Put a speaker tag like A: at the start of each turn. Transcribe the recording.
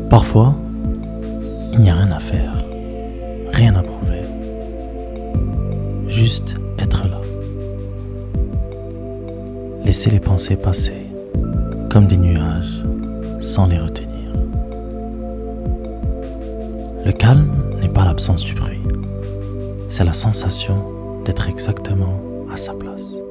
A: Parfois, il n'y a rien à faire, rien à prouver. Juste être là. Laisser les pensées passer comme des nuages sans les retenir. Le calme n'est pas l'absence du bruit, c'est la sensation d'être exactement à sa place.